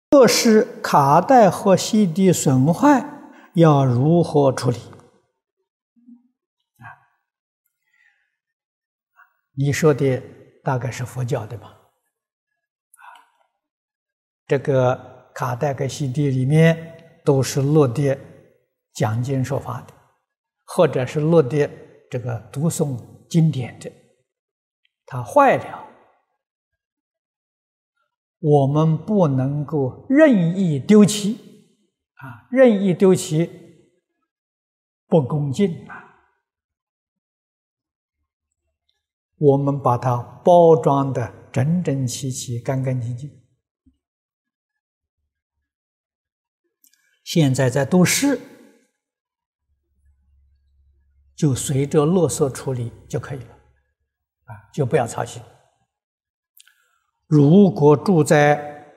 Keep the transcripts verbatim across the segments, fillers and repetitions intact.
若是卡带和 C D 损坏，要如何处理？啊，你说的大概是佛教的吧？啊，这个卡带跟 C D 里面都是录的讲经说法的，或者是录的这个读诵经典的，它坏了。 我们不能够任意丢弃，啊，任意丢弃不恭敬啊。我们把它包装的整整齐齐、干干净净。现在在都市，就随着垃圾处理就可以了，啊，就不要操心。 如果住在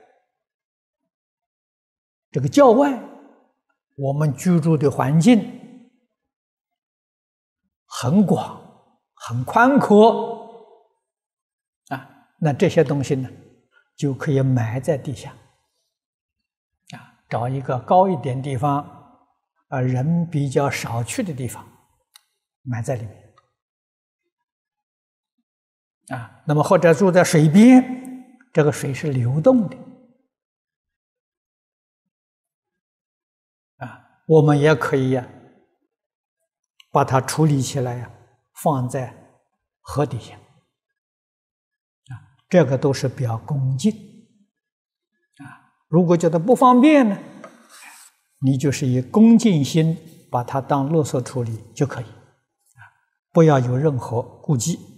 这个郊外，我们居住的环境很广、很宽阔啊，那这些东西呢，就可以埋在地下啊，找一个高一点地方，啊，人比较少去的地方，埋在里面啊。那么或者住在水边。 这个水是流动的，啊，我们也可以呀、啊，把它处理起来呀、啊，放在河底下，啊，这个都是比较恭敬，啊，如果觉得不方便呢，你就是以恭敬心把它当垃圾处理就可以，啊，不要有任何顾忌。